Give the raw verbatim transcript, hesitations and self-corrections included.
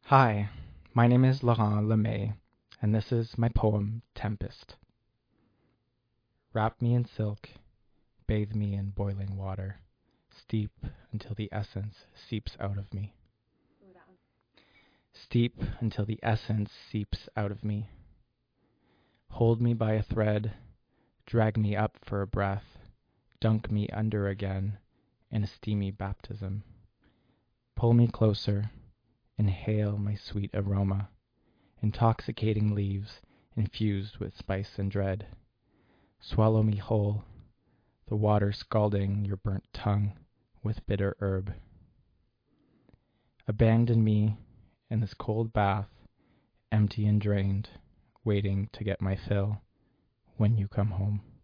Hi, my name is Laurent Lemay, and this is my poem Tempest. Wrap me in silk, bathe me in boiling water, steep until the essence seeps out of me. Steep until the essence seeps out of me. Hold me by a thread, drag me up for a breath, dunk me under again in a steamy baptism. Pull me closer, inhale my sweet aroma, intoxicating leaves infused with spice and dread. Swallow me whole, the water scalding your burnt tongue with bitter herb. Abandon me in this cold bath, empty and drained, waiting to get my fill when you come home.